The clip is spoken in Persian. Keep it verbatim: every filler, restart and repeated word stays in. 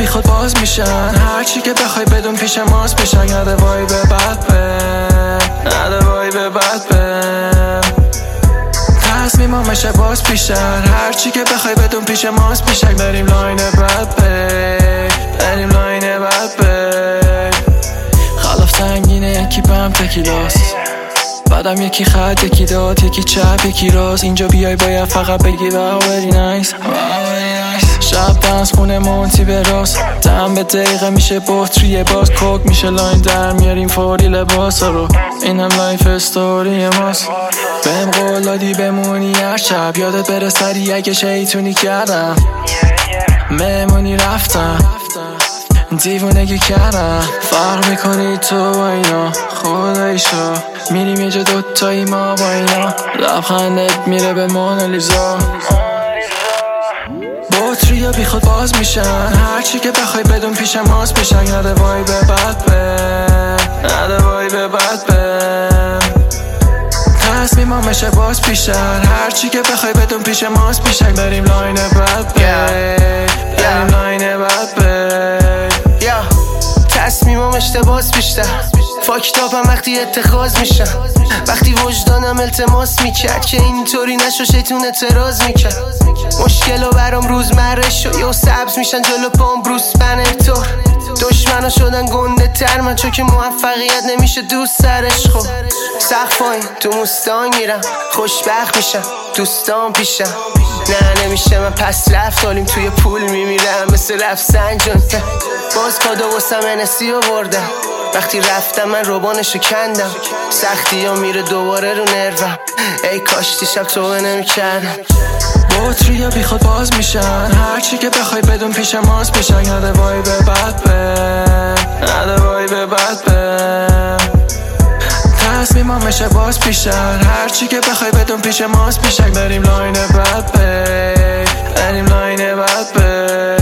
خود باز میشن، هرچی که بخوای بدون پیش ماست پیشن. نده وای به بد به نده وای به بد به تصمیمامش باز پیشن، هرچی که بخوای بدون پیش ماست پیشن. بریم لاین بد به بریم لاین بد به خلاف سنگینه یکی بم تکیلاست، بعدم یکی خط یکی داد یکی چپ یکی راست. اینجا بیای باید فقط بگی واو very nice شب دنس خونه مونتی به راست، دم به دقیقه میشه بطریه باز کوک میشه لاین در میاریم فوری لباس رو. اینم لایف استوری ماست، بهم قول دادی بمونی هر شب، یادت بره سری اگه شیطونی کردم مهمونی رفتم دیوونگی کردم. فرق میکنی تو با اینا خدایشو، میریم یه جا دوتایی ما با اینا، لبخندت میره به مونالیزا. بطریا بی خود باز میشن، هرچی که بخوای بدون پیش ماست پیشن. نده وای به بد به نده وای به بد به تصمیمامش باز پیشن، هرچی که بخوای بدون پیش ماست پیشن. بریم لاین بد به بریم لاین بد به تصمیمم اشتباس بیشتر فاکتابم وقتی اتخاذ میشن، وقتی وجدانم التماس میکرد که اینطوری نشو شیطون اعتراض میکرد. مشکل و برام روزمره شد یا سبز میشن جلو پام بروس بنر. دشمنا شدن گنده تر من چون که موفقیت نمیشه دوست سرش. خب سقف پایین تو موستان گیرم خوشبخت میشم دوستان پیشم. نه نمیشه من پس رفتالیم توی پول میمیرم مثل رفسنجان. باز کادو واسم انسی آوردم، وقتی رفتم من روبانشو کندم. سختی ها میره دوباره رو نروم، ای کاش دیشب توبه نمیکردم. بطریا بی خود باز میشن، هرچی که بخوای بدون پیش ماست پیشن. نده وای به بد به نده وای به بد به تصمیمامش باز پیشن، هرچی که بخوای بدون پیش ماست پیشن. بریم لاین بد به بریم لاین بد به